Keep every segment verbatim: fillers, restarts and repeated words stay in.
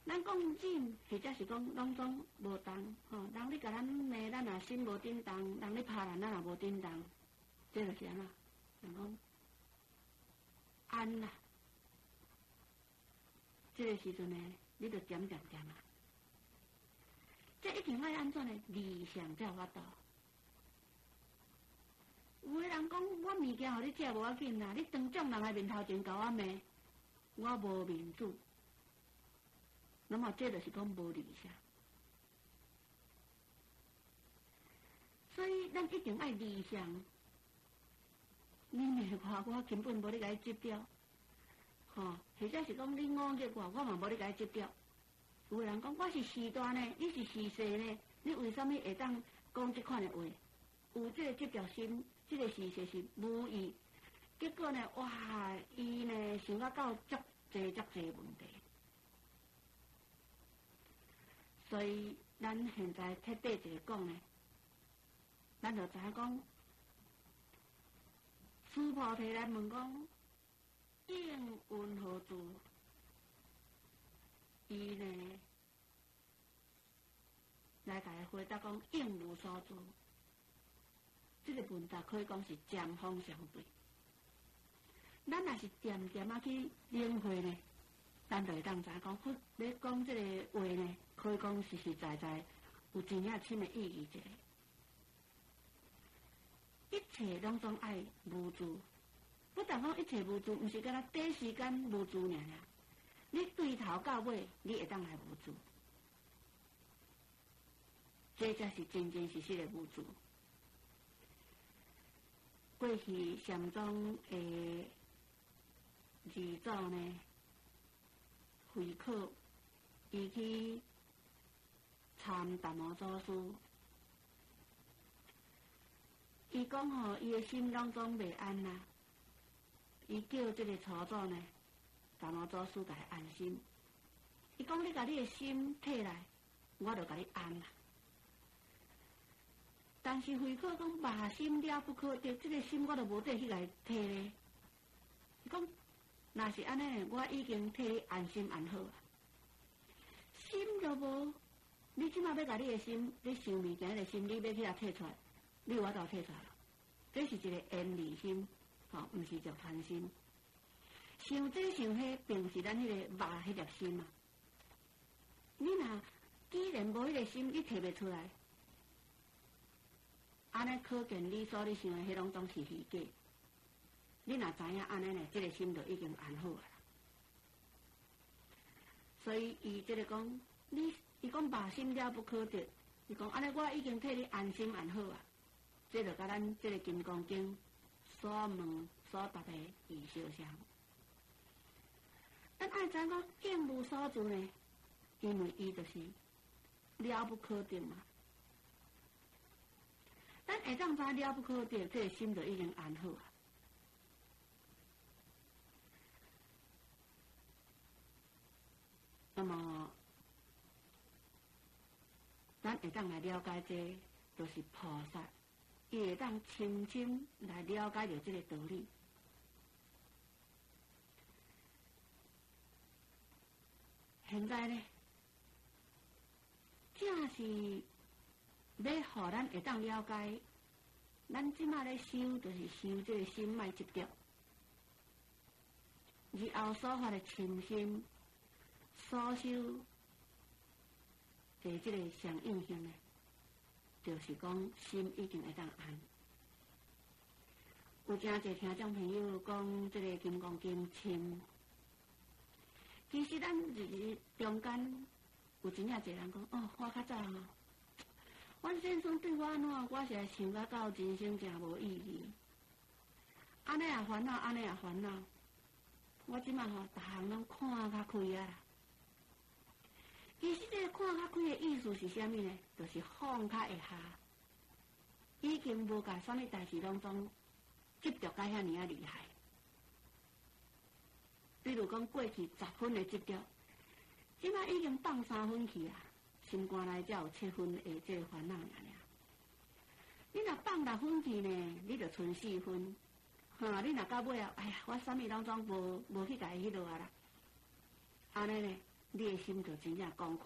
咱讲忍，或者是讲拢总无动，吼、哦，人你甲咱骂，咱也心无震动；人你拍咱，咱也无震动。这就是安怎？人讲安啦，这个时阵呢，你就点点点啊。这一定要安怎呢？理想才有法度。有个人讲，我物件互你食无要紧啦，你当众人的面头前甲我骂，我无面子。那么这就是讲无理想。所以咱一定爱理想。你骂我，我根本无你甲你接掉，吼、哦，或者是讲你误解我，我嘛无你甲你接掉。有人讲我是时大呢，你是时势呢，你为什么会当讲这款的话？有这个接掉心，这个时势是无意，结果呢，哇，伊呢想到到足济足济问题，所以咱现在彻底一个讲呢，咱就知影讲。师父提来问讲，应云何住？伊呢来甲伊回答讲，应无所住。这个问答可以讲是针锋相对。咱若是点点啊去领会呢，咱就会当知讲，你讲这个话呢，可以讲实实在在有真正深的意义一个。一切拢总爱无助，不但讲一切无助，毋是敢若短时间无助尔尔。你对头到尾，你会当来无助，这才是真真实实的无助。过去禅宗的二祖呢，慧可伊去参达摩祖师。伊讲吼，伊的心当中未安啦，伊叫这个初祖呢，达摩祖师甲伊安心。伊讲你甲你的心摕来，我就甲你安啦。但是慧可讲马心了不可得，这个心我都无得去甲伊摕咧。伊讲，若是安尼，我已经替你安心安好啊。心就无，你即马要甲你的心，你想物件的心，你要去甲摕出来。你有法度摕出来了，这是一个缘利心，吼、哦，毋是叫贪心。想这想迄，并是咱迄个肉迄粒心嘛。你若既然无迄个心，你摕袂出来，安尼可见你所你想的迄拢总是虚假。你若知影安尼呢，这个心就已经安好了。所以伊这个讲，你伊讲把心了不可得，伊讲安尼我已经替你安心安好啊。这就甲咱这个《金刚经》所问所答的意相像。咱爱知讲应无所住呢，因为伊就是了不可得嘛。咱会当知了不可得，这个心就已经安好啊。那么，咱会当来了解这，就是菩萨。伊会当深深来了解到这个道理。现在呢，正是要互咱会当了解，咱即马咧修，就是修这个心脉执着，日后所发的清心，所修的这个相应性呢。就是讲心已经会当安。有真侪听众朋友讲这个《金刚经》深，其实咱日日中间有真正侪人讲哦，我较早吼，阮先生对我安怎，我是想甲到人生真无意义。安尼也烦恼，安尼也烦恼。我即马吼，逐项拢看较开啊。其实这个看较开的意思是啥物呢？就是放较会下，已经无甲啥物代志拢总执着甲遐尔啊厉害。比如讲过去十分的执着，即摆已经放三分去啊，心肝内才有七分的这个烦恼尔尔。你若放六分去呢，你就剩四分。哈，你若到尾啊，哎呀，我啥物拢总无无去甲伊迄落啊啦。安尼呢？ 你的心就真正广阔。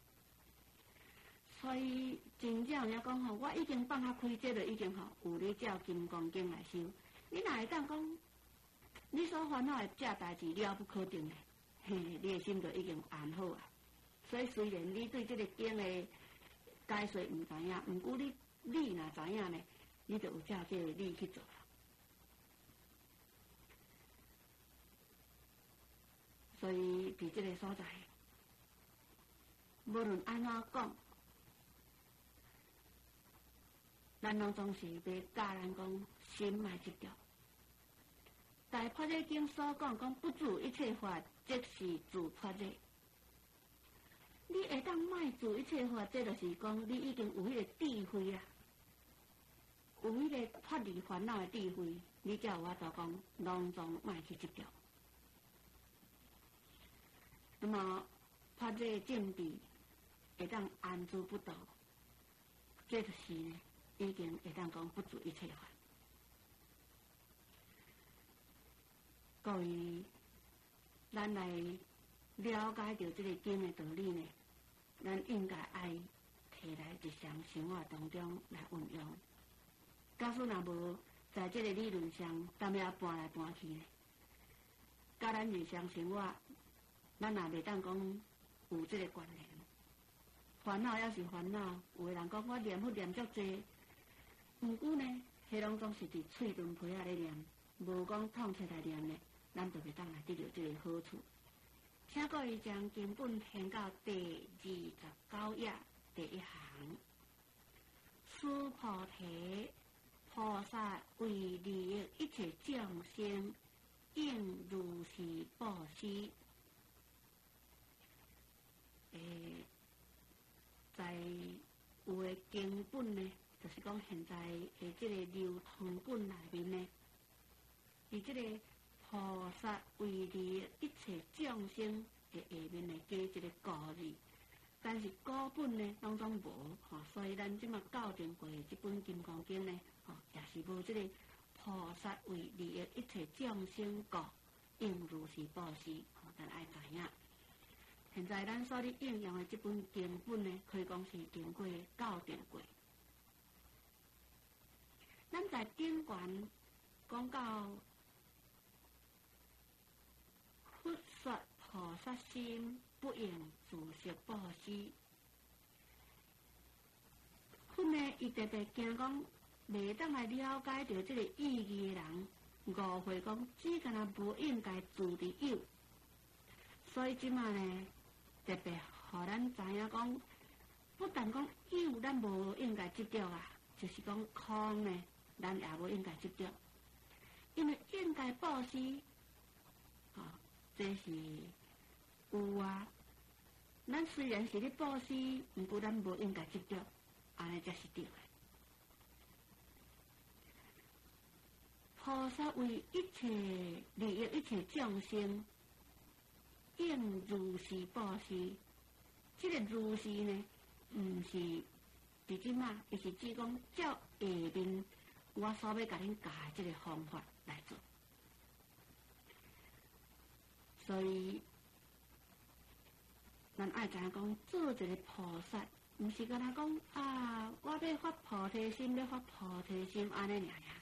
所以真正有影讲吼，我已经放下开，这就已经吼有咧照金刚经来修。你若会当讲，你所烦恼的这代志了不可定的，嘿，你的心就已经安好啊。所以虽然你对这个经的解说唔知影，毋过你你若知影呢，你就有照这个理去做。所以伫这个所在，无论安怎讲。咱拢总是要教咱讲心莫执着。大破热经所讲讲不住一切法，即是自破热。你会当莫住一切法，这就是讲你已经有迄个智慧啊，有迄个脱离烦恼的智慧，你才有法度讲拢总莫去执着。那么破热正治会当安住不倒，这就是呢。已经会当讲不住一切法。各位，咱来了解到这个经的道理呢，咱应该爱摕来日常生活当中来运用。假使若无在这个理论上，踮遐搬来搬去呢，甲咱日常生活，咱也袂当讲有这个关联。烦恼也是烦恼，有的人讲我念佛念足济。毋过呢，迄拢总是伫喙唇皮仔咧念，无讲痛彻来念呢，咱就袂当来得到这个好处。请各位将经本掀到第二十九页第一行。诸菩提，菩萨为利益一切众生，应如是布施。诶，在有的经本呢。就是讲，现在诶，这个流通本内面呢，伫这个菩萨为利一切众生的下面呢，加一个古字，但是古本呢当中无吼，所以咱即马校正过这本《金刚经》呢，吼也是无这个菩萨为利益一切众生故，应如是布施，吼，咱爱知影。现在咱所咧应用的这本经本呢，可以讲是经过校正过。咱在顶悬讲到佛说菩萨心，不应自食布施。佛呢，伊特别惊讲，袂当来了解到这个意义的人，误会讲只干那无应该自伫有。所以即马呢，特别互咱知影讲，不但讲有，咱无应该执着啊，就是讲空呢。咱也无应该执着，因为应该布施，啊、哦，这是有啊。咱虽然是咧布施，毋过咱无应该执着，安尼才是对的。菩萨为一切利益一切众生，应如是布施。这个如是呢，毋是伫即马，伊是指讲照下面。我所要甲恁教的这个方法来做，所以咱爱知影讲，做一个菩萨，毋是干那讲啊，我要发菩提心，要发菩提心安尼尔尔。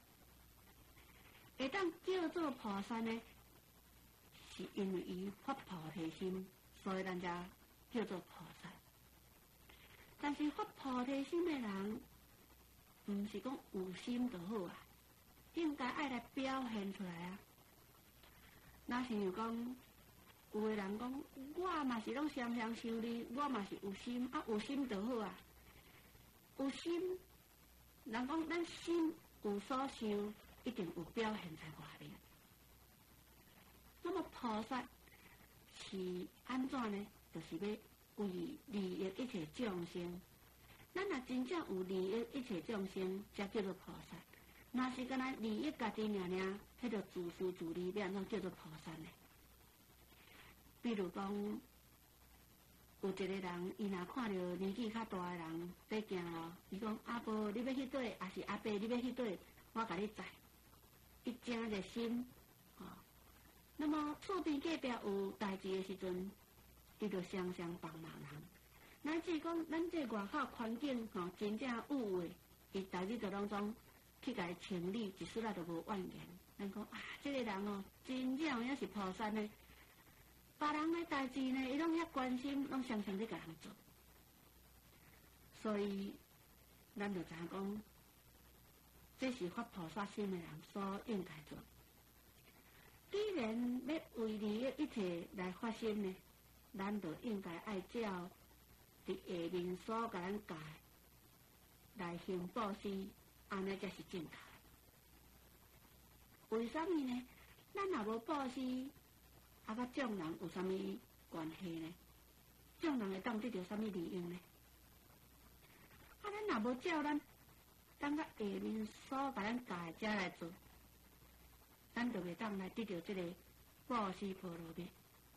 会当叫做菩萨呢，是因为伊发菩提心，所以咱才叫做菩萨。但是发菩提心的人，毋是讲有心就好啊，应该爱来表现出来啊。若是有讲，有个人讲，我嘛是拢常常修理，我嘛是有心啊，有心就好啊。有心，人讲咱心有所修，一定有表现在外面。那么菩萨是安怎呢？就是要为利益一切众生。咱若真正有利益一切众生，才叫做菩萨。若是干那利益家己尔尔，迄个自私自利，要安怎叫做菩萨呢？比如讲，有一个人，伊若看到年纪较大的人在行路，伊讲阿婆你要去佗，还是阿伯你要去佗，我甲你载。伊真热心，哦。那么厝边隔壁有代志的时阵， 伊就常常帮忙人。乃至讲咱这外口环境吼、哦、真正有诶，伊大日就拢总去甲伊清理，一丝仔都无怨言。咱讲啊，这个人哦，真正也是菩萨呢。别人诶代志呢，伊拢遐关心，拢常常咧甲人做。所以，咱就知影讲，这是发菩萨心诶人所应该做。既然要为利益一切来发心呢，咱就应该爱照伫下面所甲咱教来行布施，安尼才是正确。为什么呢？咱若无布施，啊，甲众人有啥物关系呢？众人会当得到啥物利益呢？啊，咱若无照咱当甲下面所甲咱教诶遮来做，咱就袂当来得到这个布施波罗蜜。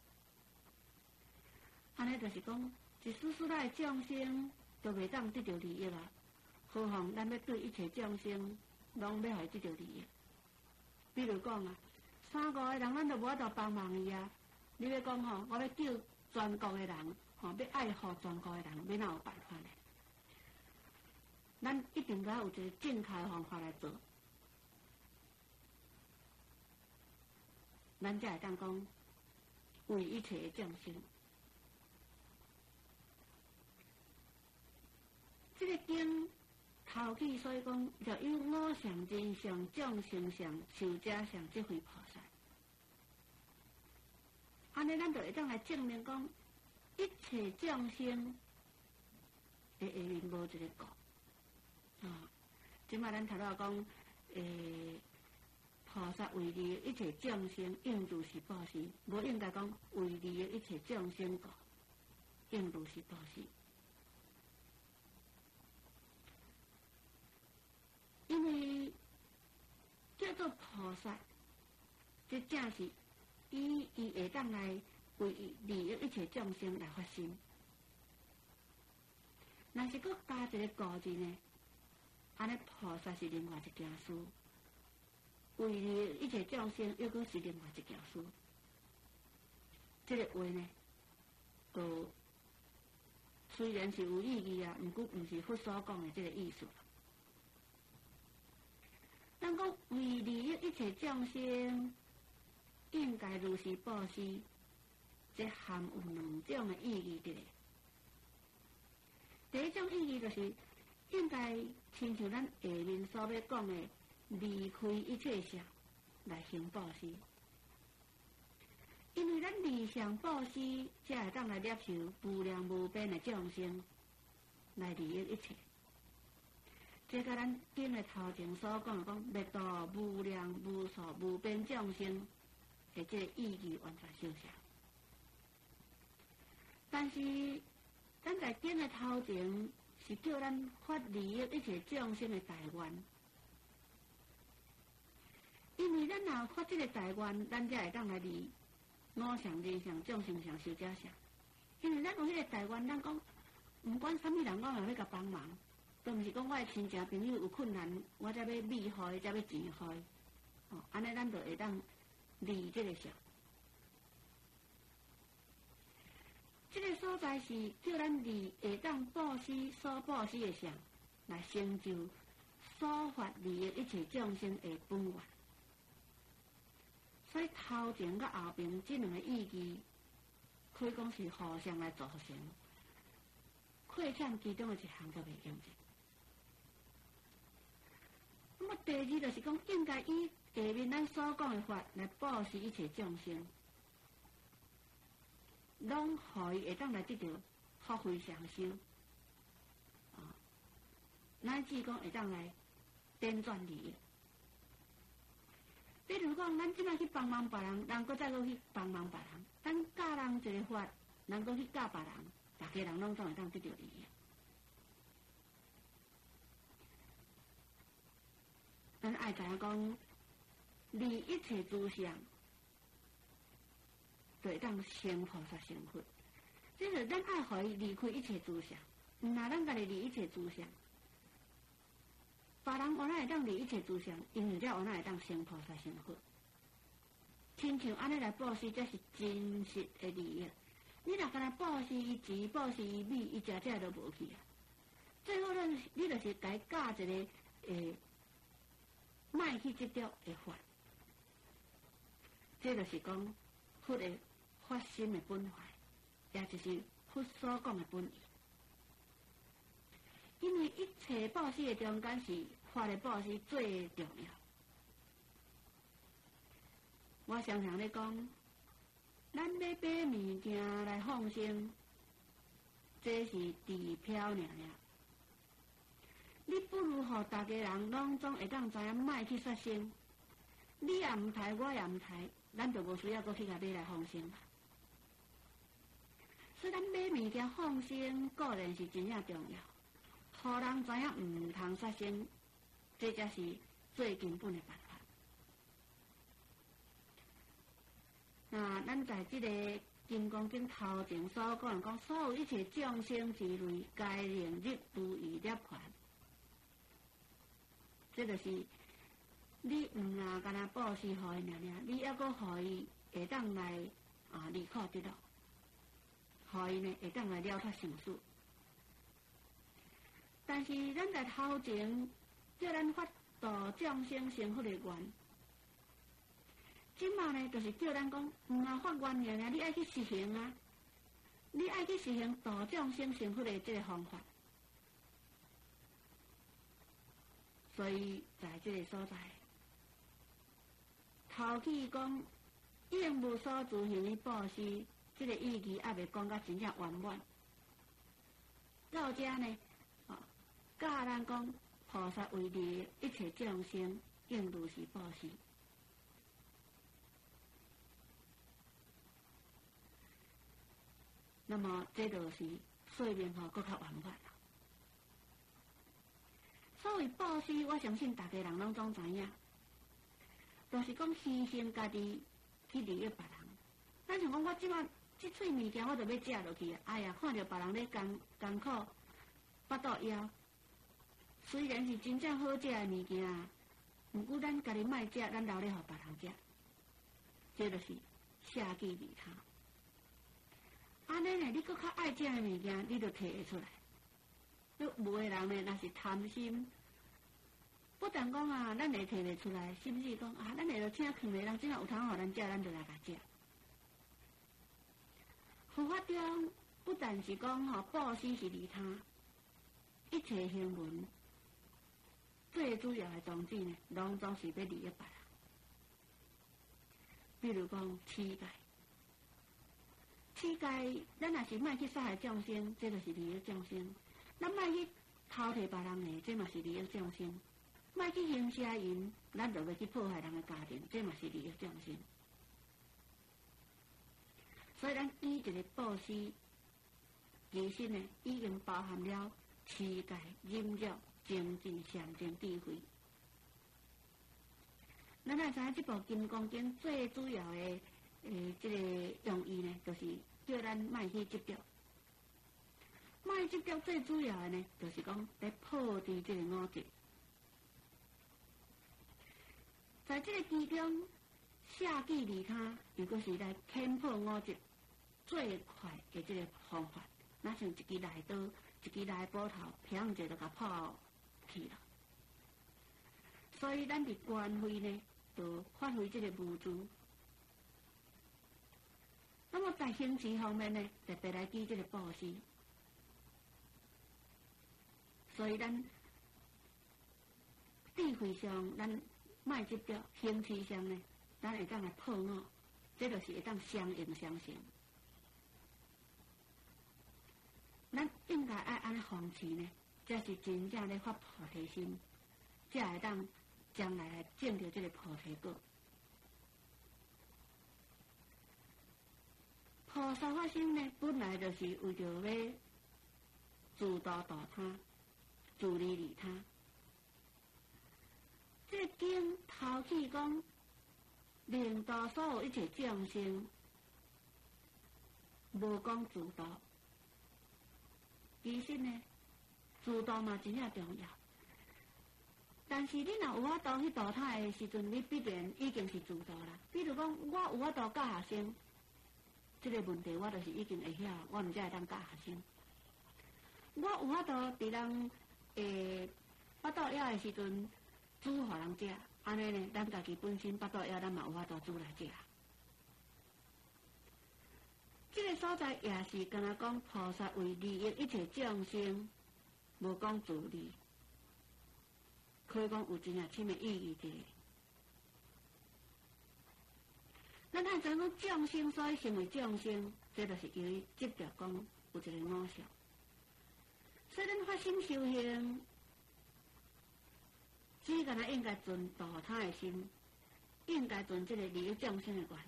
安尼就是讲，一丝丝仔众生都袂当得到利益啊，何况咱要对一切众生拢要互伊得到利益。比如讲啊，三五个人咱都无法度帮忙伊啊。你要讲吼，我要救全国的人，吼要爱护全国的人，要哪有办法呢？咱一定要有一个正确的方法来做，咱才会当讲为一切的众生。这个经头起，所以讲就有我上真上众生上受者上即回菩萨。安尼，咱就会当来证明讲，一切众生的下面无一个国。啊，即摆咱头头讲，诶，菩萨为利一切众生，应如是布施，无应该讲为利一切众生国，应如是布施。因为叫做菩萨，这正是以伊会当来为利益一切众生来发心。若是佫加一个“故”字呢，安尼菩萨是另外一件事，为利益一切众生又佫是另外一件事。这个话呢，都虽然是有意义啊，毋过毋是佛所讲的这个意思。咱讲为利益一切众生，应该如是布施，这含有两种的意义伫咧。第一种意义就是应该亲像咱下面所要讲的，离开一切相来行布施。因为咱离相布施，才会当来接受无量无边的众生，来利益一切。这甲咱经的头前所讲的讲，要度无量无数无边众生的这个意义完全相像。但是，咱在经的头前是叫咱发利益一切众生的大愿，因为咱若发这个大愿，咱才会当来离我相、人相、众生相、寿者相。因为咱有迄个大愿，咱讲，毋管啥物人，我也要甲帮忙。都毋是讲我的亲戚朋友有困难，我才要米互伊，才要钱互伊。哦，安尼咱就会当离这个相。这个所在是叫咱离会当布施所布施的相，来成就所发利益一切众生的本愿。所以头前甲后边这两个意义，可以讲是互相来造成，亏欠其中的一项都袂用着。那么第二就是讲，应该以下面咱所讲的法来布施一切众生，拢互伊会当来得到福慧上修，啊，乃至讲会当来点转利益。比如讲，咱即摆去帮忙别人，人搁再搁去帮忙别人，咱教人一个法，人搁去教别人，大家人拢总会当得到利益。咱爱知影讲，离一切诸相，就会当成菩萨成佛。即是咱爱互伊离开一切诸相，毋若咱家己离一切诸相，别人往哪会当离一切诸相，因为了往哪会当成菩萨成佛。亲像安尼来布施，这是真实的利益。 你若干若报施伊钱，报施伊米，伊食食都无去啊。最后咱你就是该教一个诶，卖去执着的法，这就是讲佛的发心的本怀，也就是佛所讲的本意。因为一切报施的中间是法的报施最重要。我常常咧讲，咱要买物件来放生，这是治漂亮呀。你不如互大家人拢总会当知影，莫去杀生。你也毋杀，我也毋杀，咱就无需要搁去甲买来放生。所以咱买物件放生，固然是真正重要。互人知影毋通杀生，这才是最根本的办法。那咱在这个《金刚经》头前所讲，讲所有一切众生之类，该令入如意涅槃。这就是你毋若干那报施互伊尔尔，你还阁互伊会当来啊离苦得乐，互伊呢会当来了脱生死。但是咱在头前叫咱发度众生成佛的愿，即马呢就是叫咱讲，毋若发愿尔尔，你爱去实行啊，你爱去实行度众生成佛的这个方法。所以在这个所在，头起讲应无所自行的报施，这个意义还未讲到真正圆满。到这呢，啊，教咱讲菩萨为利一切众生，应如是报施。那么这就是说明吼更较圆满了。所谓报施，我相信大家人拢总知影，就是讲牺牲家己去利益别人。咱像讲，我即摆即喙物件，我就要食落去啊！哎呀，看到别人咧艰艰苦，腹肚枵，虽然是真正好食的物件，毋过咱家己莫食，咱留咧互别人食，这就是舍己利他。安尼呢，你搁较爱食的物件，你就摕会出来。有无的人呢，若是贪心，不但讲啊，咱会摕得出来，甚至讲啊，咱会着请穷的人，怎啊有通互咱食，咱就来甲食。佛法中不但是讲吼报施是利他，一切行文最主要的宗旨呢，拢总是要利益别人。比如讲乞丐，乞丐咱若是莫去杀害众生，这就是利益众生。咱莫去偷摕别人的，这嘛是利益众生；莫去行邪淫，咱就要去破坏人的家庭，这嘛是利益众生。所以咱以一个报施，其实呢已经包含了乞丐、忍辱、精进、上进、智慧。咱也知影这部《金刚经》最主要的诶，这个用意呢，就是叫咱莫去执着。莫执着最主要的呢，就是讲来破除这个五执。在这个其中，舍己利他，如果是来填破五执最快的这个方法，那像一支来刀、一支来斧头，砰一下就甲破去了。所以咱伫官会呢，就发挥这个无助。那么在行持方面呢，特别来记这个报施。所以咱智慧上，咱莫执着；行持上呢，咱会当来破我，这就是会当相应相成。咱应该爱安尼防持呢，才是真正咧发菩提心，才会当将来来证到这个菩提果。菩萨发心呢，本来就是为着要自度度他。自利利他，这经头起讲，令到所有一切众生，无讲自度。其实呢，自度嘛真正重要。但是你若有法度去度他的时阵，你必然已经是自度啦。比如讲，我有法度教学生， 这个问题我就是已经会晓，我毋才会当教学生。我有法度伫人诶腹肚枵的时阵煮互人食，安尼呢，咱家己本身腹肚枵，咱嘛有法度煮来食。这个所在也是敢若讲菩萨为利益一切众生，无讲自利，可以讲有真正深的意义伫。咱按怎讲众生所以成为众生，这就是由于执着讲有一个我相。所以咱发心修行，只敢若应该尽度他的心，应该尽这个利益众生的愿。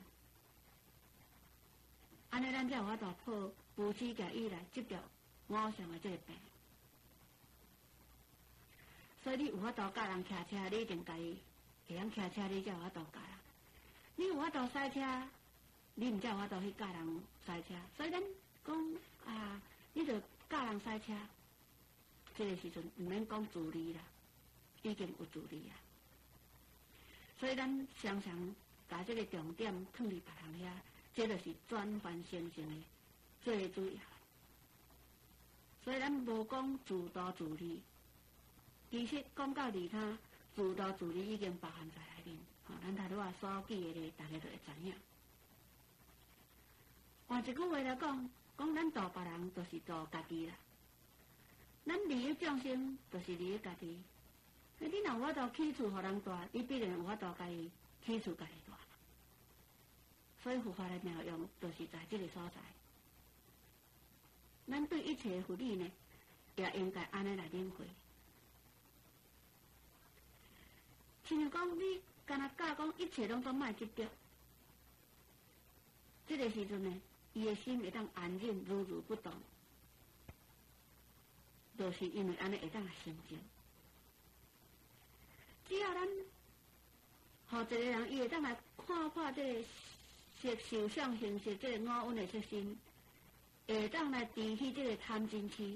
安尼咱才有法度破无始假以来执着我相的这个病。所以你有法度教人骑车，你一定家己会晓骑车，你才有法度教人。你有法度赛车，你毋才有法度去教人赛车。所以咱讲啊，你着教人赛车，这个时阵毋免讲自利啦，已经有自利啊。所以咱常常把这个重点放伫别人遐。这就是转凡成性的最主要，所以咱无讲自度自利，其实讲到利他，自度自利已经包含在内面。吼、哦，咱头拄仔所记的咧，大家就会知影。换一句话来讲，讲咱度别人，就是度家己啦。咱利益众生，就是利益家己。你若有法度起厝互人住，你必然有法度家己起厝家己住。所以佛法的妙用，就是在这个所在。咱对一切福利呢，也应该安尼来领会。亲像讲，你敢若教讲一切拢总莫执着，这个时阵呢，伊的心会当安静，如如不动，就是因为安尼会当成就。只要咱，互一个人，伊会当来看破这个。色受想行识这个五蕴的色心，会当来提起这个贪嗔痴。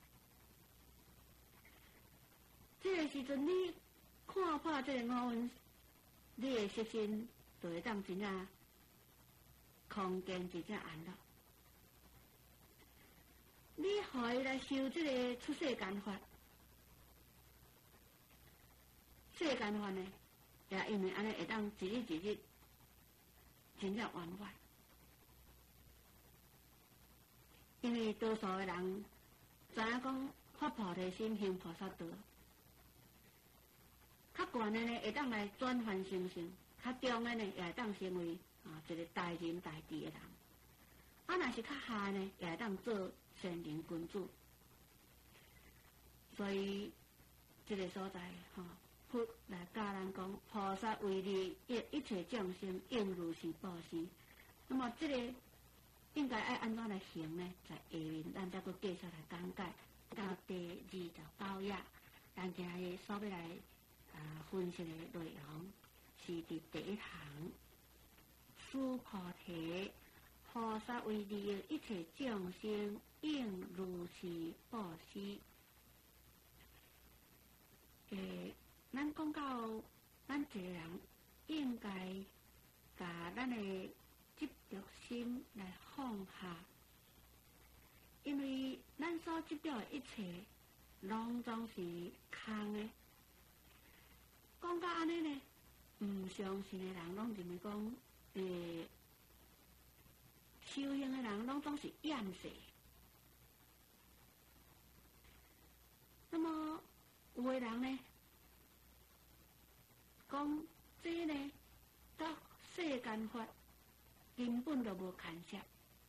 这个时阵，你看破这个五蕴，你的色心就会当真正空间真正安乐。你互伊来修这个出世间法，世间法呢，也因为安尼会当一日一日。真正圆满，因为多数的人知影讲发菩提心行菩萨道，较悬的呢会当来转凡成性，较中的呢也会当成为啊一个大仁大智的人，啊若是较下呢也会当做善人君子，所以这个所在哈。佛来教人讲，菩萨为利益一切众生，应如是布施。那么，这个应该爱安怎来行呢？在下面，咱再搁继续来讲解到第二十九页，咱今日所要来啊分析的内容是伫第一行。诸菩提，菩萨为利益一切众生，应如是布施。诶。咱讲到，咱一个人应该把咱的执着心来放下，因为咱所执着的一切，拢总是空的。讲到安尼呢，唔相信的人拢认为讲，诶，修行的人拢总是厌世。那么有的人呢？讲这呢，甲世间法根本就无牵涉。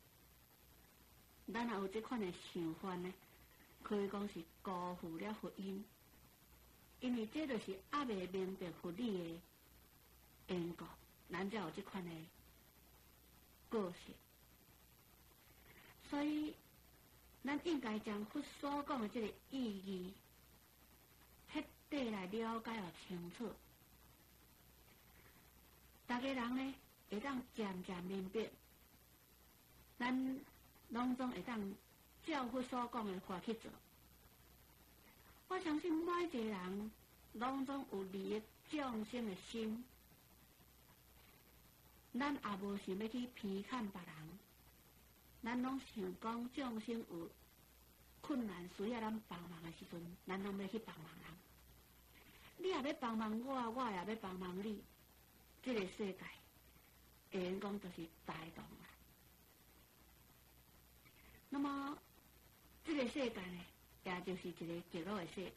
咱若有这款的想法呢，可以讲是辜负了佛因，因为这就是还未明白佛理的因果，咱才有这款的个性。所以，咱应该将佛所讲的这个意义，彻底来了解了清楚。大家人呢，会当渐渐明白，咱拢总会当照佛所讲的法去做。我相信每一个人拢总有利益众生的心，咱也无想要去偏袒别人， 咱拢想讲众生有困难需要咱帮忙的时阵，咱拢要去帮忙人。你也要帮忙我，我也要帮忙你，这个世界会用讲就是大同啦。那么这个世界呢，也就是一个极乐的世界。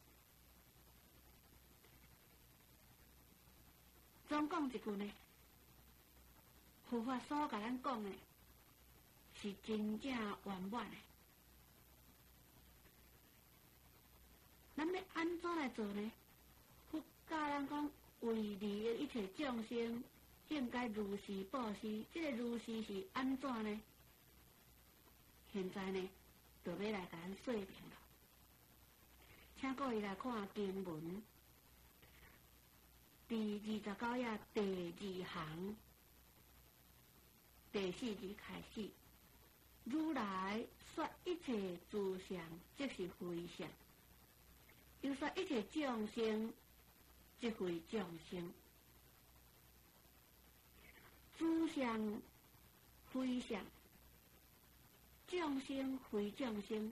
总讲一句呢，佛法所甲咱讲的是真正圆满的。咱要安怎来做呢？佛教咱讲为利的一切众生，应该如是布施。这个如是是安怎呢？现在呢，就要来甲咱说明了。请各位来看经文，第二十九页第二行第四字开始。如来说一切诸相，即是非相；又说一切众生，即非众生。诸相非相，众生非众生。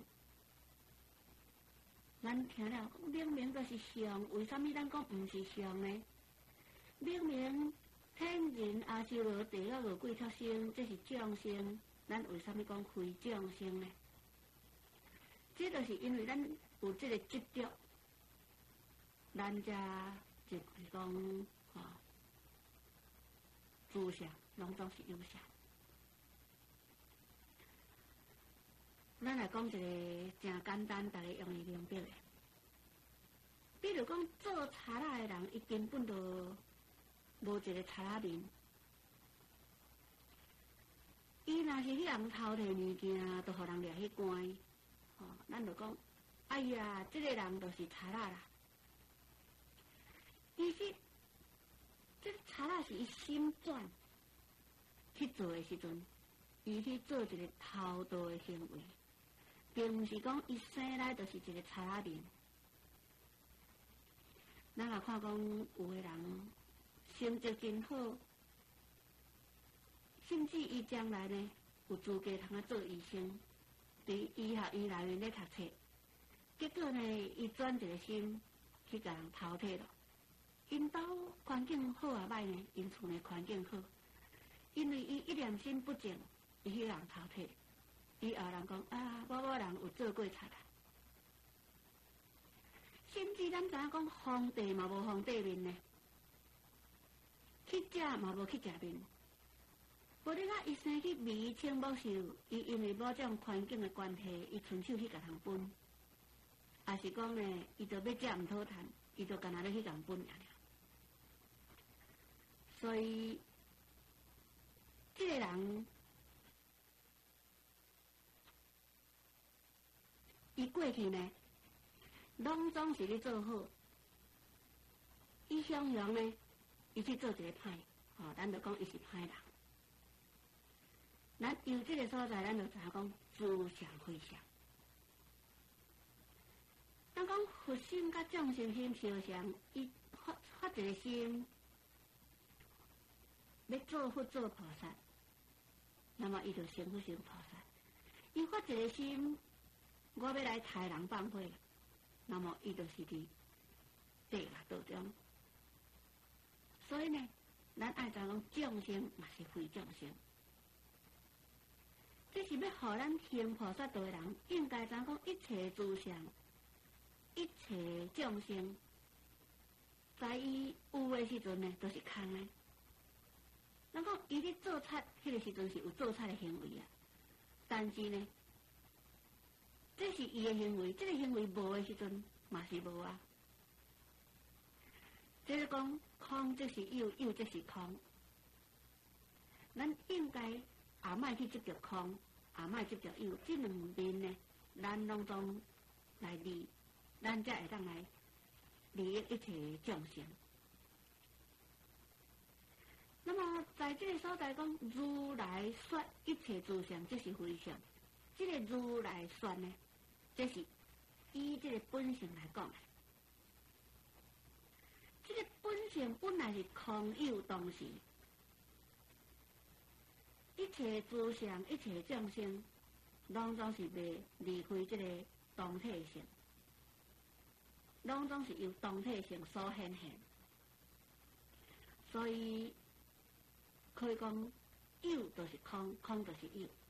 咱听了明明就是相，为什么咱讲唔是相呢？明明天人阿修罗地狱恶鬼畜生，这是众生，咱为什么讲非众生呢？这就是因为咱有这个执着，咱家就是讲吼，诸相拢总是有相。咱来讲一个真简单，大家容易明白的。比如讲做查拉的人，伊根本就无一个查拉面。伊若是迄人偷摕物件，都互人掠去关。吼、哦，咱就讲，哎呀，这个人就是查拉啦。其实，这查拉是伊心转去做的时阵，伊去做一个偷盗的行为。并毋是讲伊生来就是一个查拉面。咱若看讲有个人成绩真好，甚至伊将来呢有资格通啊做医生，伫医学院内面咧读册，结果呢伊转一个心去甲人偷摕咯。因兜环境好啊歹呢，因厝内环境好，因为伊一念心不净，伊去人偷摕。伊后人讲啊，某某人有做过贼啦，甚至咱知影讲皇帝嘛无皇帝面呢，去食嘛无去食面。无你讲伊生去迷清某受，伊因为某种环境的关系，伊伸手去甲人分，也是讲呢，伊就要食毋讨趁，伊就干那要去甲人分尔。所以，这个人。伊过去呢，拢总是咧做好。伊向阳呢，伊去做一个歹，吼、哦，咱就讲伊是歹人。咱由这个所在，咱就知影讲诸相非相。咱讲佛心甲众生心相像，伊发发一个心，要做佛做菩萨，那么伊就成佛成菩萨。伊发一个心。我要来杀人放火，那么伊就是伫地狱道中。所以呢，咱爱知讲众生嘛是非众生，这是要互咱行菩萨道的人，应该知讲一切诸相，一切众生，在伊有的时阵呢，都是空的。咱讲伊咧做贼，迄个时阵是有做贼的行为啊，但是呢。这是伊的行为，这个行为无的时阵嘛是无啊。这是讲空，这是有，有这是空。咱应该也莫去执着空，也莫执着有，这两面呢，咱拢总来利，咱才会当来利益一切众生。那么在这个所在讲，如来说一切诸相，这是非相。这个如来说呢？这是以这个本性来讲的，这个本性本来是空有当时， 一切诸相、一切众生，拢总是袂离开这个同体性，拢总是由同体性所显现。所以可以讲，有就是空，空就是有。